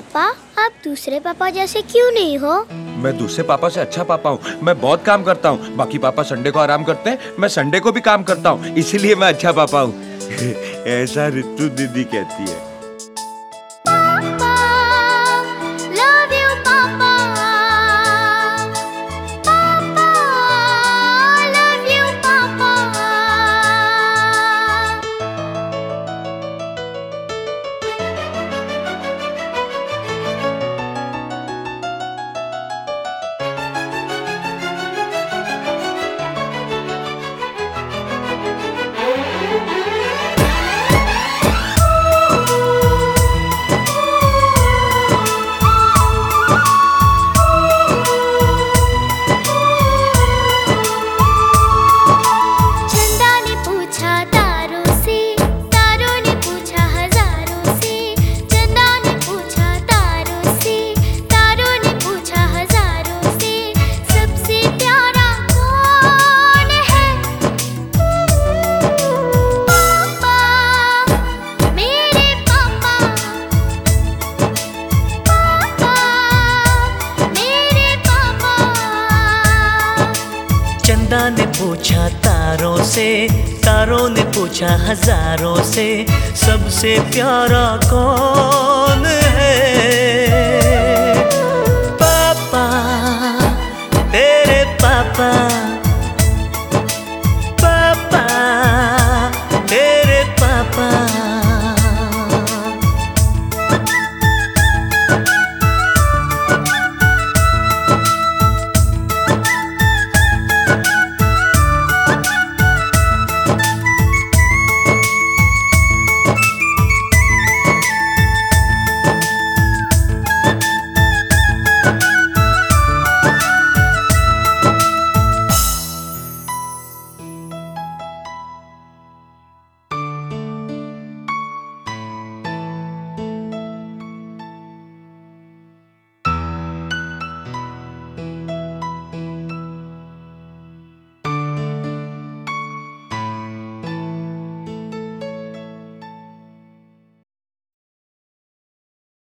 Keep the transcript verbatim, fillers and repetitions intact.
पापा, आप दूसरे पापा जैसे क्यों नहीं हो? मैं दूसरे पापा से अच्छा पापा हूँ। मैं बहुत काम करता हूँ। बाकी पापा संडे को आराम करते हैं, मैं संडे को भी काम करता हूँ, इसीलिए मैं अच्छा पापा हूँ। ऐसा रितु दीदी कहती है। चंदा ने पूछा तारों से, तारों ने पूछा हजारों से, सबसे प्यारा कौन